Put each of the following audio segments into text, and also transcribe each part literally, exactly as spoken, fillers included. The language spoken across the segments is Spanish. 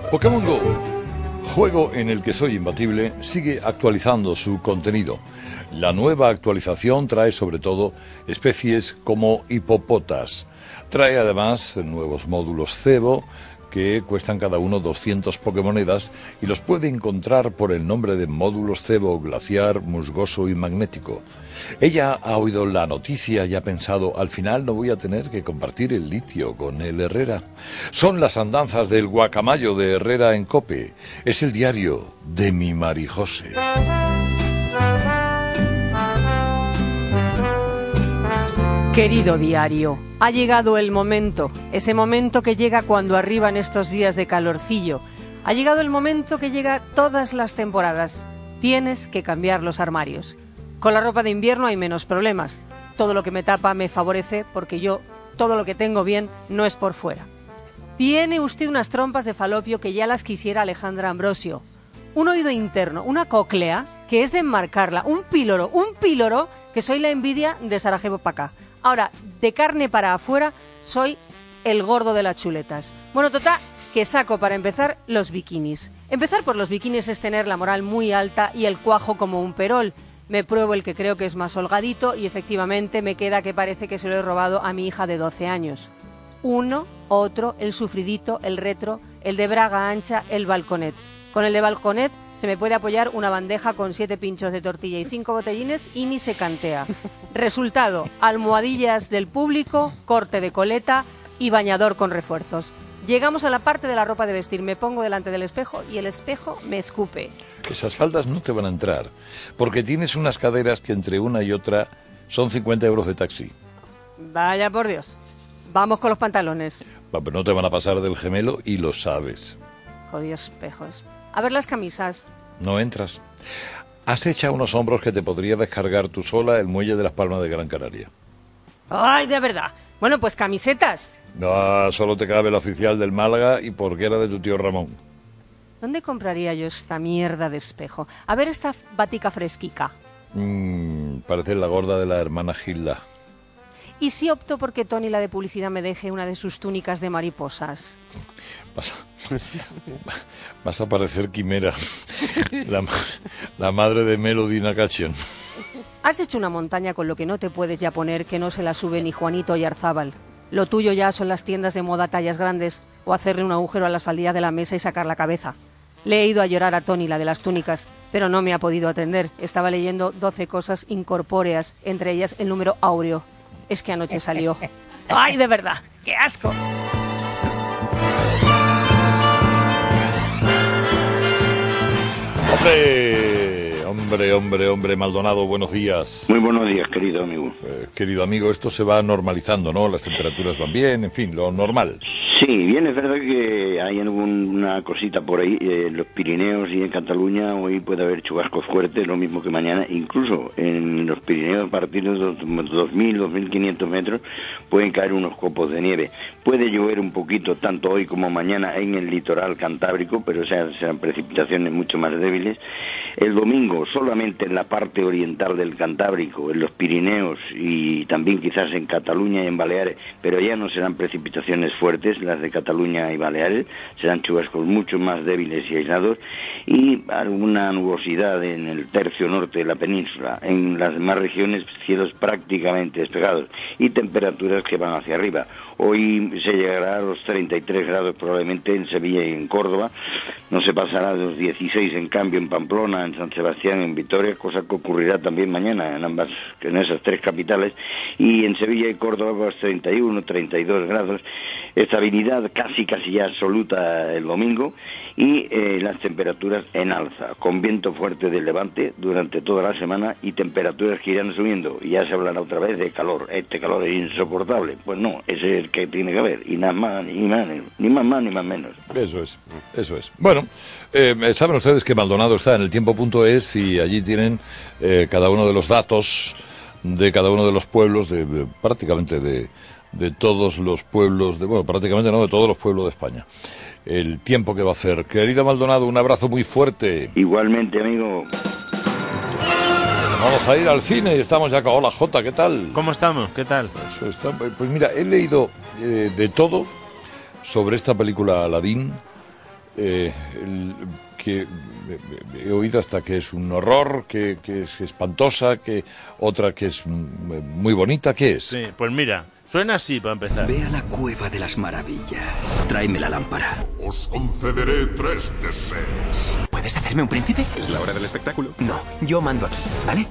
Pokémon Go, juego en el que soy imbatible, sigue actualizando su contenido. La nueva actualización trae sobre todo especies como hipopotas. Trae además nuevos módulos cebo que cuestan cada uno doscientas Pokémonedas y los puede encontrar por el nombre de módulos cebo, glaciar, musgoso y magnético. Ella ha oído la noticia y ha pensado, al final no voy a tener que compartir el litio con el Herrera. Son las andanzas del guacamayo de Herrera en COPE. Es el diario de mi Marijose. Querido diario, ha llegado el momento, ese momento que llega cuando arriban estos días de calorcillo. Ha llegado el momento que llega todas las temporadas. Tienes que cambiar los armarios. Con la ropa de invierno hay menos problemas. Todo lo que me tapa me favorece porque yo, todo lo que tengo bien, no es por fuera. Tiene usted unas trompas de falopio que ya las quisiera Alejandra Ambrosio. Un oído interno, una cóclea, que es de enmarcarla. Un píloro, un píloro, que soy la envidia de Sarajevo para acá. Ahora, de carne para afuera, soy el gordo de las chuletas. Bueno, total, que saco para empezar los bikinis. Empezar por los bikinis es tener la moral muy alta y el cuajo como un perol. Me pruebo el que creo que es más holgadito y efectivamente me queda que parece que se lo he robado a mi hija de doce años. Uno, otro, el sufridito, el retro, el de braga ancha, el balconet. Con el de balconet se me puede apoyar una bandeja con siete pinchos de tortilla y cinco botellines y ni se cantea. Resultado, almohadillas del público, corte de coleta y bañador con refuerzos. Llegamos a la parte de la ropa de vestir. Me pongo delante del espejo y el espejo me escupe. Esas faldas no te van a entrar, porque tienes unas caderas que entre una y otra son cincuenta euros de taxi. Vaya por Dios. Vamos con los pantalones. Va, pero no te van a pasar del gemelo y lo sabes. Jodidos espejos. A ver las camisas. No entras. Has hecho unos hombros que te podría descargar tú sola el muelle de Las Palmas de Gran Canaria. ¡Ay, de verdad! Bueno, pues camisetas. No, solo te cabe la oficial del Málaga y porque era de tu tío Ramón. ¿Dónde compraría yo esta mierda de espejo? A ver esta batica fresquica. Mmm, parece la gorda de la hermana Gilda. ¿Y si opto porque Tony, la de publicidad, me deje una de sus túnicas de mariposas? Vas a, vas a parecer Quimera, la, la madre de Melody Nakachian. Has hecho una montaña con lo que no te puedes ya poner, que no se la sube ni Juanito y Arzábal. Lo tuyo ya son las tiendas de moda tallas grandes o hacerle un agujero a las faldillas de la mesa y sacar la cabeza. Le he ido a llorar a Tony, la de las túnicas, pero no me ha podido atender. Estaba leyendo doce cosas incorpóreas, entre ellas el número áureo. Es que anoche salió. ¡Ay, de verdad! ¡Qué asco! ¡Hombre! Hombre, hombre, hombre, Maldonado, buenos días. Muy buenos días, querido amigo. Eh, querido amigo, esto se va normalizando, ¿no? Las temperaturas van bien, en fin, lo normal. Sí, bien, es verdad que hay alguna cosita por ahí. Eh, en los Pirineos y en Cataluña hoy puede haber chubascos fuertes, lo mismo que mañana. Incluso en los Pirineos, a partir de dos mil, dos mil quinientos metros, pueden caer unos copos de nieve. Puede llover un poquito, tanto hoy como mañana, en el litoral cantábrico, pero o sea, serán precipitaciones mucho más débiles. El domingo, solamente en la parte oriental del Cantábrico, en los Pirineos y también quizás en Cataluña y en Baleares, pero ya no serán precipitaciones fuertes, las de Cataluña y Baleares, serán chubascos mucho más débiles y aislados, y alguna nubosidad en el tercio norte de la península. En las demás regiones, cielos prácticamente despejados y temperaturas que van hacia arriba. Hoy se llegará a los treinta y tres grados probablemente en Sevilla y en Córdoba. No se pasará de los dieciséis en cambio en Pamplona, en San Sebastián, en Vitoria, cosa que ocurrirá también mañana en ambas, en esas tres capitales. Y en Sevilla y Córdoba pues treinta y uno, treinta y dos grados. Estabilidad casi casi ya absoluta el domingo y eh, las temperaturas en alza, con viento fuerte de levante durante toda la semana y temperaturas que irán subiendo. Y ya se hablará otra vez de calor. Este calor es insoportable. Pues no, ese es el que tiene que haber, y nada más, ni más, ni más más, ni más menos. Eso es, eso es. Bueno, eh, saben ustedes que Maldonado está en el tiempo punto es y allí tienen eh, cada uno de los datos de cada uno de los pueblos, de, de prácticamente de, de todos los pueblos, de bueno, prácticamente no, de todos los pueblos de España. El tiempo que va a hacer. Querido Maldonado, un abrazo muy fuerte. Igualmente, amigo. Vamos a ir al cine y estamos ya con... Hola, Jota, ¿qué tal? ¿Cómo estamos? ¿Qué tal? Eso está... Pues mira, he leído eh, de todo sobre esta película Aladdin eh, el, que he oído hasta que es un horror, que, que es espantosa, que otra que es muy bonita. ¿Qué es? Sí, pues mira, suena así para empezar. Ve a la cueva de las maravillas. Tráeme la lámpara. Os concederé tres deseos. ¿Puedes hacerme un príncipe? Es la hora del espectáculo. No, yo mando aquí, ¿vale?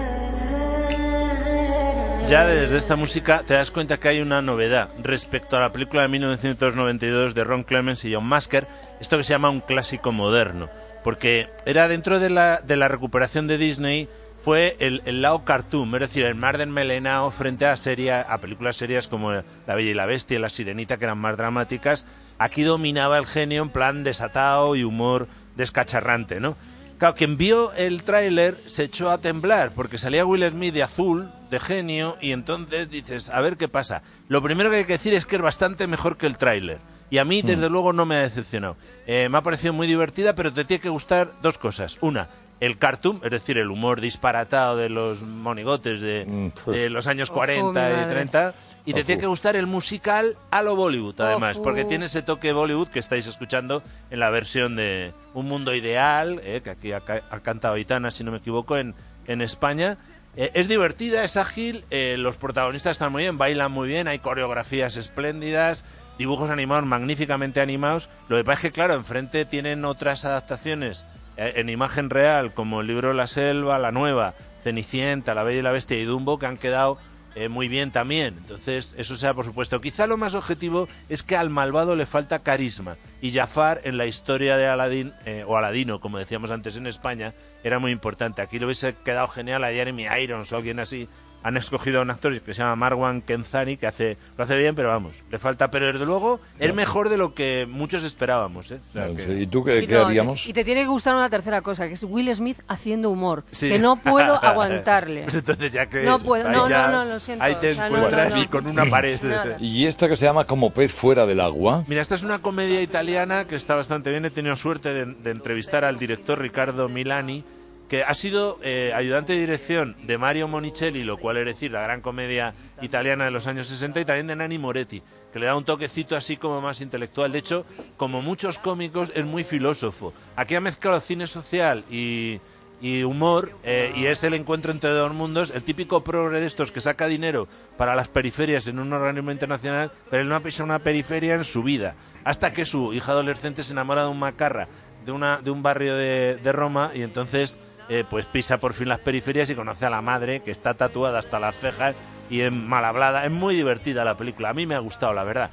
Ya desde esta música te das cuenta que hay una novedad respecto a la película de mil novecientos noventa y dos de Ron Clements y John Masker, esto que se llama un clásico moderno, porque era dentro de la, de la recuperación de Disney, fue el, el lado cartoon, es decir, el más desmelenado frente a, serie, a películas serias como La Bella y la Bestia y La Sirenita, que eran más dramáticas. Aquí dominaba el genio en plan desatado y humor descacharrante, ¿no? Claro, quien vio el tráiler se echó a temblar porque salía Will Smith de azul, de genio, y entonces dices, a ver qué pasa. Lo primero que hay que decir es que es bastante mejor que el tráiler. Y a mí, desde mm. luego, no me ha decepcionado. Eh, me ha parecido muy divertida, pero te tiene que gustar dos cosas. Una, el cartoon, es decir, el humor disparatado de los monigotes de, de los años cuarenta oh, y treinta. Y te oh, tiene que gustar el musical a lo Bollywood, además, oh, porque tiene ese toque Bollywood que estáis escuchando en la versión de Un Mundo Ideal, eh, que aquí ha, ha cantado Aitana, si no me equivoco, en, en España. Eh, es divertida, es ágil, eh, los protagonistas están muy bien, bailan muy bien, hay coreografías espléndidas, dibujos animados magníficamente animados. Lo que pasa es que, claro, enfrente tienen otras adaptaciones eh, en imagen real, como el libro de la selva, La Nueva, Cenicienta, La Bella y la Bestia y Dumbo, que han quedado eh, muy bien también. Entonces, eso sea por supuesto. Quizá lo más objetivo es que al malvado le falta carisma. Y Jafar, en la historia de Aladín, eh, o Aladino, como decíamos antes en España, era muy importante. Aquí le hubiese quedado genial a Jeremy Irons o alguien así. Han escogido a un actor que se llama Marwan Kenzani, que hace lo hace bien, pero vamos, le falta. Pero desde luego es mejor de lo que muchos esperábamos, ¿eh? O sea, que... ¿Y tú qué, y qué no, haríamos? Y te tiene que gustar una tercera cosa, que es Will Smith haciendo humor, sí. que no puedo aguantarle. Pues entonces ya que... No puedo, no, ya, no, no, lo siento. Ahí te o sea, encuentras no, no, no. con una pared. Nada. ¿Y esta que se llama Como pez fuera del agua? Mira, esta es una comedia italiana que está bastante bien. He tenido suerte de, de entrevistar al director Riccardo Milani, que ha sido eh, ayudante de dirección de Mario Monicelli, lo cual es decir, la gran comedia italiana de los años sesenta, y también de Nanni Moretti, que le da un toquecito así como más intelectual. De hecho, como muchos cómicos, es muy filósofo. Aquí ha mezclado cine social y, y humor, eh, y es el encuentro entre dos mundos, el típico progre de estos que saca dinero para las periferias en un organismo internacional, pero él no ha pisado una periferia en su vida, hasta que su hija adolescente se enamora de un macarra de, una, de un barrio de, de Roma, y entonces... Eh, pues pisa por fin las periferias y conoce a la madre, que está tatuada hasta las cejas y es mal hablada. Es muy divertida la película, a mí me ha gustado, la verdad.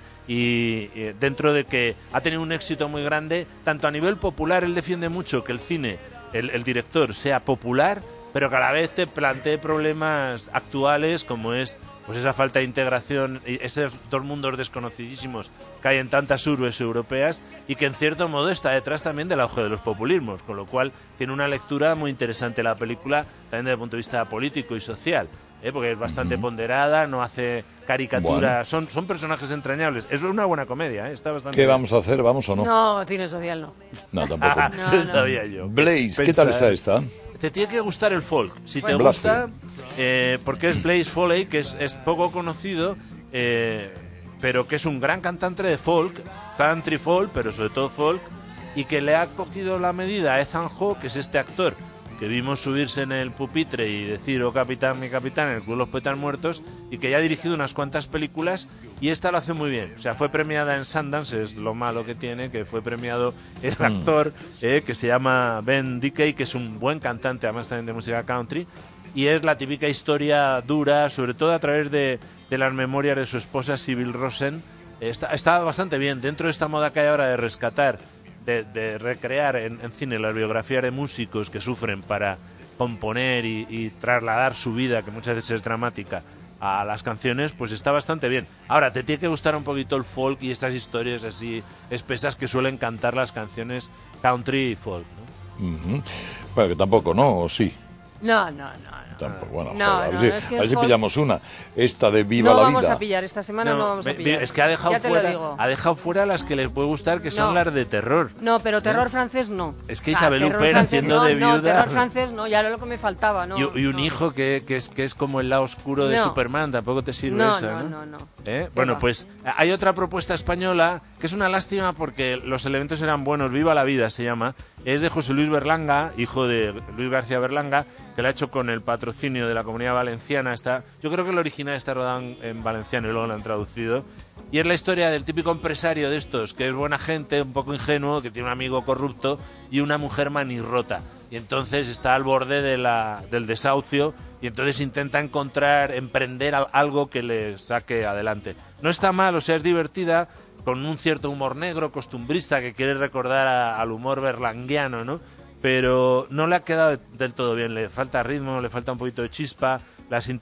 Y eh, dentro de que ha tenido un éxito muy grande, tanto a nivel popular, él defiende mucho que el cine, el, el director, sea popular, pero que a la vez te plantee problemas actuales, como es pues esa falta de integración, esos dos mundos desconocidísimos que hay en tantas urbes europeas, y que en cierto modo está detrás también del auge de los populismos, con lo cual tiene una lectura muy interesante la película, también desde el punto de vista político y social, ¿eh? Porque es bastante uh-huh. ponderada, no hace caricatura, bueno. son, son personajes entrañables. Eso es una buena comedia, ¿eh? Está bastante ¿Qué bien. vamos a hacer? ¿Vamos o no? No, cine social no. No, tampoco. Ah, no, eso no. sabía yo. Blaze, Pensar. ¿qué tal está esta? Te tiene que gustar el folk. Si bueno. te gusta, eh, porque es Blaze Foley, que es, es poco conocido, eh, pero que es un gran cantante de folk, country folk, pero sobre todo folk, y que le ha cogido la medida a Ethan Hawke, que es este actor que vimos subirse en el pupitre y decir, oh capitán, mi capitán, en el Club de los Poetas Muertos, y que ya ha dirigido unas cuantas películas, y esta lo hace muy bien. O sea, fue premiada en Sundance, es lo malo que tiene, que fue premiado el actor, eh, que se llama Ben Dickey, que es un buen cantante, además también de música country, y es la típica historia dura, sobre todo a través de, de las memorias de su esposa, Sybil Rosen. Está, está bastante bien, dentro de esta moda que hay ahora de rescatar, De, de recrear en, en cine las biografías de músicos que sufren para componer y, y trasladar su vida, que muchas veces es dramática, a las canciones, pues está bastante bien. Ahora, te tiene que gustar un poquito el folk y esas historias así espesas que suelen cantar las canciones country y folk, ¿no? Uh-huh. Bueno, que tampoco, ¿no? ¿O sí? No, no, no. Tampoco. Bueno, no, joder, a ver, no, si, no, es que a ver si folk... pillamos una. Esta de Viva no la Vida. No vamos a pillar, esta semana no, no vamos a pillar. Es que ha dejado, fuera, ha dejado fuera las que les puede gustar, que son no. las de terror. No, pero terror ¿no? francés no. Es que Isabel ah, Huppert haciendo no, de viuda... No, terror francés no, ya era lo que me faltaba. No, y, y un no. hijo que, que, es, que es como el lado oscuro de no. Superman, tampoco te sirve no, esa, no, ¿no? No, no, no. ¿Eh? Bueno, va. pues hay otra propuesta española que es una lástima porque los elementos eran buenos. Viva la vida se llama. Es de José Luis Berlanga, hijo de Luis García Berlanga, que lo ha hecho con el patrocinio de la Comunidad Valenciana. Está, yo creo que el original está rodado en, en valenciano y luego lo han traducido. Y es la historia del típico empresario de estos, que es buena gente, un poco ingenuo, que tiene un amigo corrupto y una mujer manirrota. Y entonces está al borde de la, del desahucio y entonces intenta encontrar, emprender algo que le saque adelante. No está mal, o sea, es divertida, con un cierto humor negro, costumbrista, que quiere recordar a, al humor berlanguiano, ¿no? Pero no le ha quedado del todo bien, le falta ritmo, le falta un poquito de chispa, las